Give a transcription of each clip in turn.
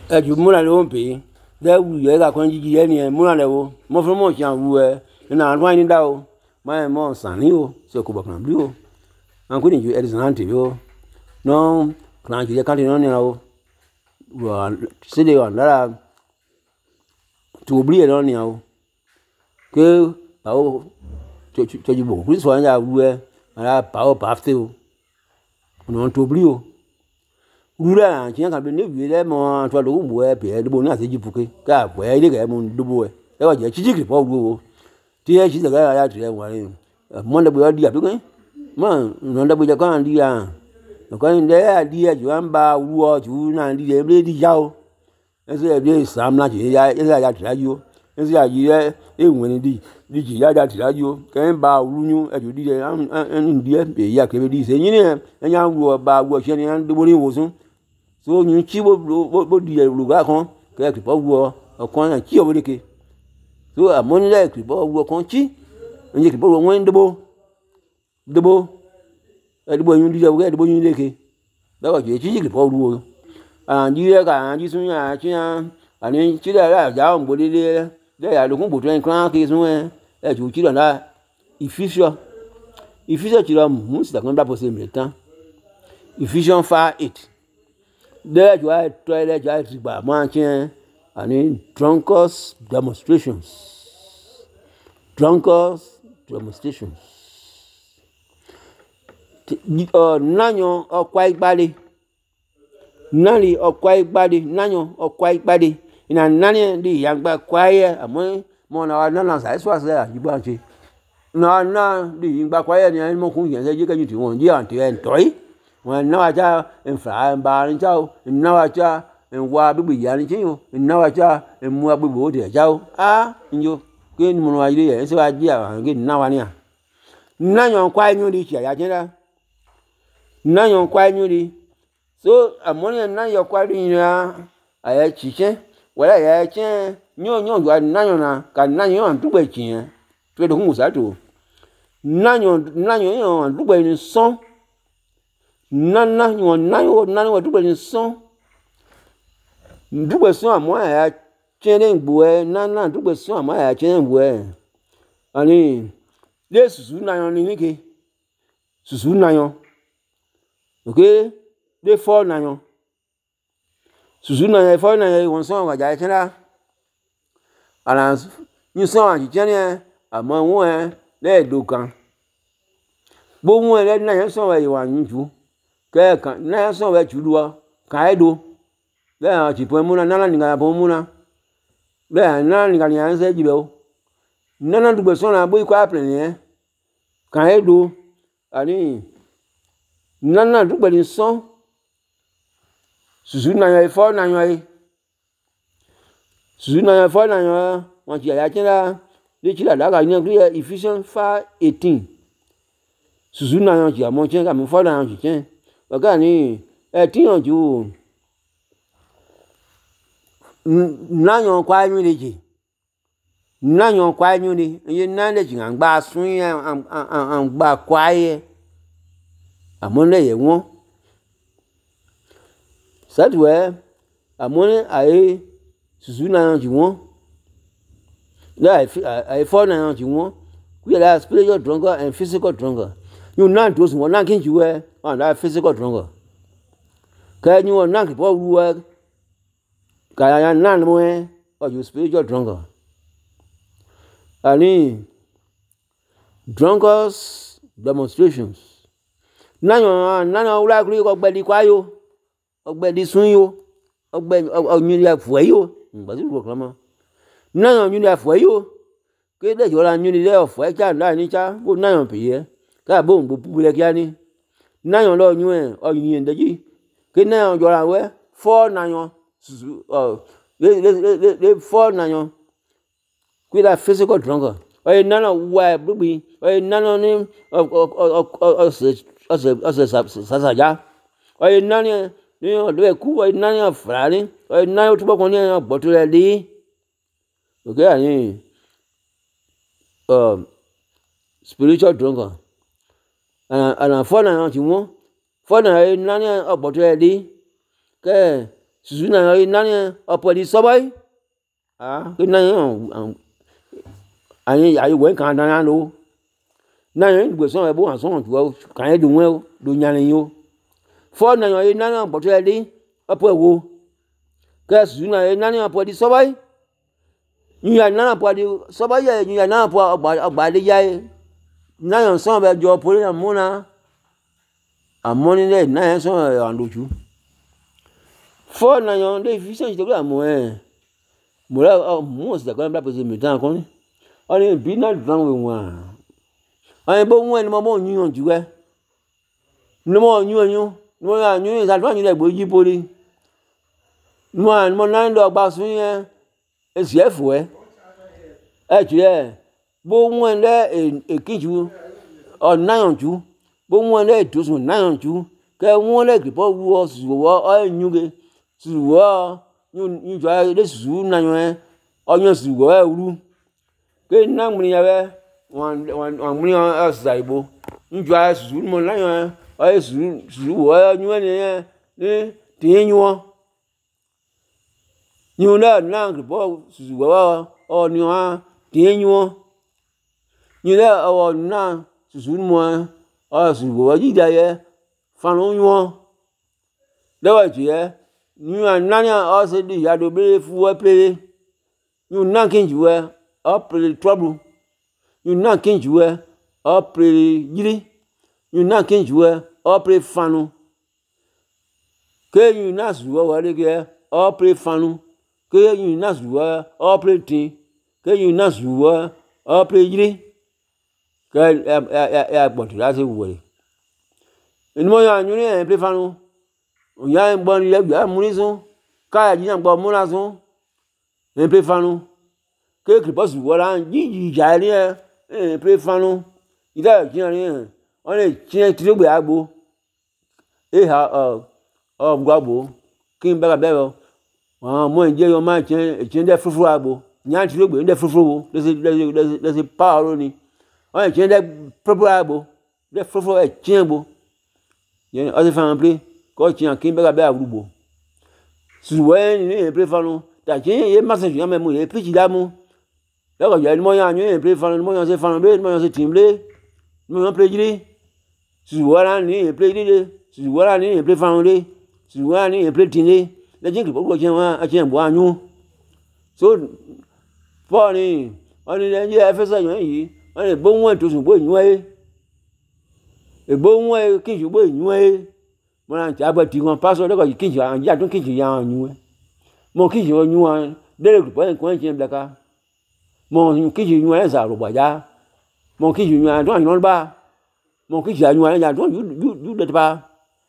tu muna le won pe de wu ye ga kon jiji ye ni muna le wo mo fo mo chan wu na ran ni da o ma mo san ni o se ko ba kan bli o an ko ni ju exante yo no kan ji kan no ni o wa se de wa la tu bli no ni o ke ba o to ju bo ku so ya wu ala ba o ba fe o no to bli o rura ti kan be ne wi le mo to lo bu pe de bo na se ji puke ka bo ile ga mo do bo e wa je chi chi po wo ti e chi ga ya ti e wa ni mo le bo di a to kan mo no le bo je kan di a ko ni de a di e ju an ba wu o ju na di e ble di ja o e se bi sam na ji ya e ya ti la ju e se ya ji e won ni di ji ya ti la ju ke n ba wu nyu e ju di e an di e be ya ke be di se yin e nya wu ba wu se ni an do bo ni wo sun so you chi bo di lu ga kan ke ki po wo ọkàn na chi o bo ke so amoni le ki bo wo kan chi nje ki bo wo won debo yun di wo debo yun leke ba wa je chi ki po wo an ji ga an ji sun ya chi an ani chi la ja o bo le ya lo kun bo tren kan ke sun e ju chi la Ephesians chi lo mu si ta kan ba po se metan Ephesians 5:8 there you are toilet you are riba manchen and drunkards demonstrations nanyo okwa igbade nani okwa igbade nanyo okwa igbade ina nani di yagba kwaye amo mo na na sa so ase ajiba nche na di yagba kwaye ni mo kun yen se je kan ti won je anti en toy wọn náwó cha nfa ba ni cha o náwó cha nwa gbegbe ya ni chin o náwó cha nmu agbegbe o de cha o njo ke ni mo wa ile ye se wa ji àwọn ke náwó ni nayon kwa nyu di cha ya chen da nayon kwa nyu di so amoni nayon kwa ri ya aya chi chen wala ya chen nyo yo nayon na ka nayon an dugbe chin to do mu sa to nayon yo an dugbe ni son nana wo dugbe ni son dugbe son amo ya chene ngbo nana dugbe son amo ya chene ngbo ani le susu nayon ni ke susu nayon okay le fo nayon susu nayon fo nayon won son wa ja chena ala ni son wa chene amo won le do kan bo won le nayon son wa wa nju ke kan na so we chuduo ka edo le a ti po mu na ni ga po mu na le na ni ga ni an se jibe o na dugbe so na bo ikwa apre ni ka edo ani na dugbe ni so susu na yo fo na yo susu na yo fo na yo won ti ya chen la le chi la ga ni Ephesians 5:18 susu na yo ti amo chen ka mo fo na yo chen ọ̀gá ni tíyànjú náyàn kwa nyu leje náyàn kwa nyu ni ye na le jin gba sun an gba kwa ye àmọ́ le ye won sadwe àmọ́ ai susu náyàn ji won la ai for náyàn ji won we la spiritual drunkard and physical drunkard you na those won na kin ji we and that physical drunkard ka you na ki po ru ka ya na mo or you spiritual drunkard ani drunkards demonstrations nayo ula kuri ko gbe di kwa yo ogbe di sun yo ogbe oyun ya fu yo ngba ti ro kan mo nayo yun ya fu yo ke de jo la yun le ofu e cha la ni cha ko nayo pe ye ka bo ngbo bubule kia ni nayon lo yun oyin ndeji ke nayon jo la we fo nayon le fo nayon with a physical drunkard oye nana wa bubi oye nana ni sasaja oye nana ni do ku oye nana frani oye nana tubo kon ni gboto le di okay ani spiritual drunkard ana fo nayon ti won fo na nana ogboto le di ke susu na yo nani opo di sobai ke na yo ani ayi wen kan dan lo na yo ngbe so e bo an so ju kan e do wen o do nyan yo fo na yo nani opo to di opo wo ke susu na yo nani opo di sobai you ya na opo di sobai ya you ya na opo ogba de ya na yo so be jo poli na mo na amoni le na yo so an doju fo na yo de fi se to mo mo la mo se ko bla pese mi tan kon oni bi na dran we wan ani bo won ni mo yun ju we ni mo yun mo ya yun sa dran yun le gbo yi poli mo na ndo gba sun yen esf we je bo won le ekiju o na yan ju bo won le dosun na yan ju ke won le gripo wo su wo o yun ge su wo yun jo le su na yan oyan su wo ru ke na muni ya be wan muni asaibo yun jo su mo na yan o su wo yun ni tin yun yun na gripo su wo o ni wa tin yun le o na su mo o su wo ji da ye fan yun le wa ji ye yun na ni o se di ya do be fu we play yun na kin ju we o play trouble yun na kin ju we o play yiri yun na kin ju we o play fanu ke yun na su wo wa de ke o play fanu ke yun na su wo o play tin ke yun na su wo o play yiri ke ya gbon ti la se wo re ni mo ya yun ni play fanu o ya gbon ni le gba mu ni sun ka ya ji na gbon mu la sun en play fanu ke kripo su wo la ji ja ni play fanu ida ji ni o le ti ti gbe agbo ha gbagbo kin ba be o mo nje yo ma ti de fufu agbo nyan ti gbe de fufu wo de se power ni o le ti de fufu agbo de fufu e ti agbo yen o se fa play ko ti an kin ba be agbo su wo ni play fanu ta ti ye ma se ju me mo ye pitch da mu le ko je ni mo yan yun play fanu mo yan se fanu be mo yan se team le mo yan play jiri su wo la ni play jiri su wo la ni play fanu le su wo la ni play team le jin ko je wa a je bo anyu so for ni oni le je efesa yan yi oni bo won to sun bo yun e bo won kin ju bo yun mo na ti agba ti kon paso le ko kin ju an ja tun kin ju yan yun mo kin ju yun an de le ko en ko en blaka mo kin ju yun en za ro gba ja mo kin ju yun an don yun ba mo kin ju yun an ja don you de ba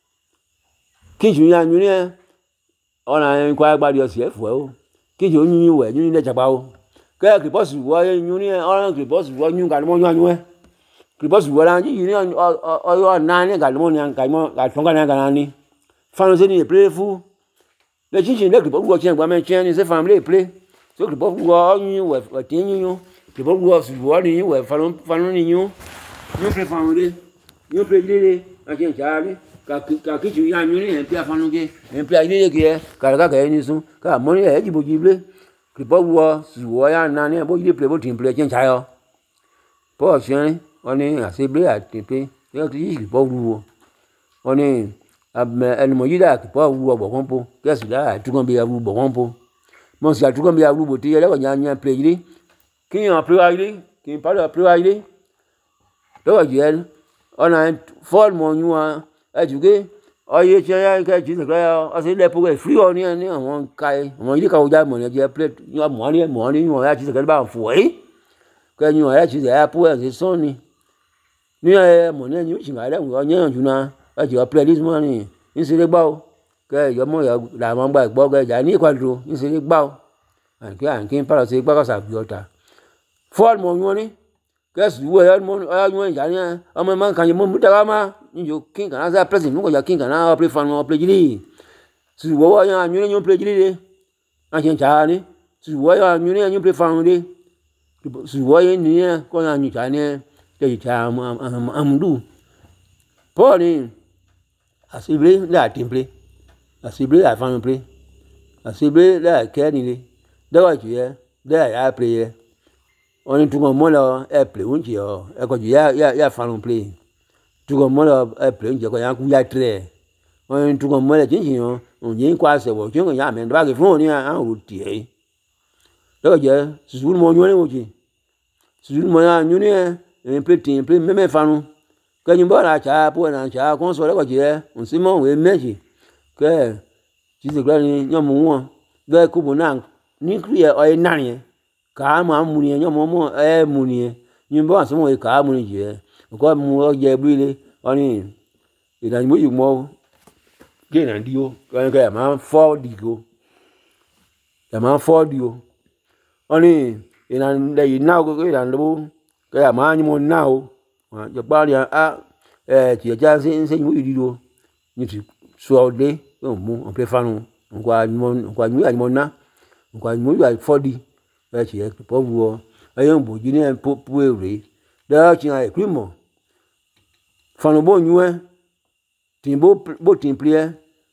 kin ju yun ni ona en ko agba di osef we o kin ju yun we yun de japa o ke ki boss wo yun ni ona ki boss wo yun ga mo yun ki boss wo la ji ni o na ni ga mo ni an ga mo ga ton ga na ni fanu se ni play fu le chin le ki boss wo chen gba me chen ni se family play so ki boss wo yun we tin yun ki boss wo su wo ni we fanu ni yun play family yun play le a chen cha ni ka ki ju ya yun ni en play fanu ke en play ile ke ka ni sun ka mo ni e ji bo ji play ki boss wo su wo ya na ni bo ji play bo tin play chen cha yo po chen oni aseble atepe yo ti yi po ruwo oni en mo yida ki po ruwo bo konpo kesu da tu kon bi ruwo bo konpo mo si atu kon bi ruwo ti ele ko nya play ri ki yan play ri ki pa do play ri do je ona fall mo yun ajuge oye che ya ke ji se o se le po free o ni àwọn kai mo yi ka o ja mo ni je play mo ni mo ya ji se ba fu ke yun ya ji se ya po e se son ni mo ni yun chinga le wo yan ju na a ji play this morning in se le gba o ke yo mo ya la mo gba igbo ke ja ni kwadro in se le gba o an kin para se gba ka sa bi ota fall mo yun ni ke su wo ya mo yun ja ni o mo man kan mo mu da ma ni yo kin kan sa president mo ko ya kin kan na play fan o play jiri su wo yan yun play jiri de a chen cha ni su wo yan yun play fan de su wo yan ni ko yan ni cha ni de cha amdu po ni asible la team play asible la fan play Asibre la kenile. Dawa jie, da ya play. On est tout comme moi play un qui ya fan play. Tout comme moi play un qui ya ku ya tre. On est tout comme moi jinji on yin kwa se wo jingo ya men ba ke fun ni an ru tie. Dawa jie, susu mo nyone wo ji. Susu mo ya nyone un petit même fanu. Que nous la cha pour un cha qu'on soit là quoi on se mon we meji que tu sais quoi ni nyom mo de ku bonan ni kriye o nani ka ma mu ni nyom mo mu ni ni bo so mo ka mu ni je ko mu o je bile oni ina mo yu mo ge na dio ka ma fo digo ya ma fo dio oni ina dei na ko ina ndo ka ma ni mo na o je ba ri ti ja se mu iro ni ti so de mu on pe fanu nkwa mo na nkwa mo ya fodi e ti e po wo e yon bo ji ni po ere da ti ai primo fanu bo nyu e ti bo tin plie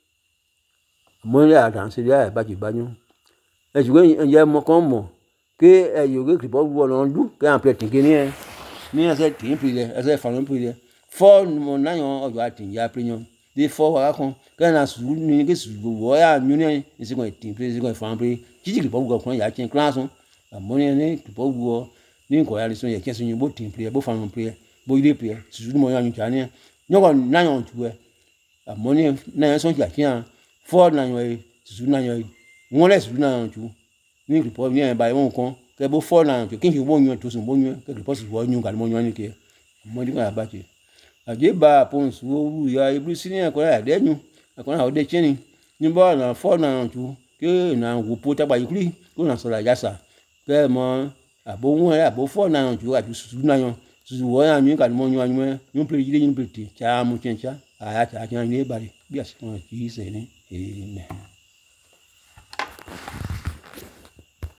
mo ya dan se ya ba ti ba nyu e ju ye mo kon mo ke e yo ke po wo lo ndu ke an pe tin ke ni e se tin plie e se fanu plie fo mo na yon ojo atin ya plinyo de fo wa kan ke na su ni ke su wo ya nyu ni isi ko tin plie isi ko fan plie jiji ke po wo kan ya tin class mo ni ke po wo ni ko ya le so ye ke so nyu bo tin plie bo fan plie bo ide plie su mo ya nyu cha ni nyo ko na yon tu e mo ni na yon so ja kian fo na yon su na yon won le su na yon tu ni ke po ni e ba won kan ke bo fo na yon ke kin bo nyu to so bo nyu ke po su wo nyu ga mo nyu ni ke mo di ka ba ti aje ba pon su owu ya ibru sini e ko ya de nyu e ko na o de chini ni bo na fo na tu ke na wo po ta ba yikuri ko na so la yasa ke mo abo won abo fo na tu aju su na yon su wo ya nyu ka mo nyu anyu nyu pe jide nyu pe ti cha mu chen cha aya cha cha ni ba ri bi asi ko ji se ni amen.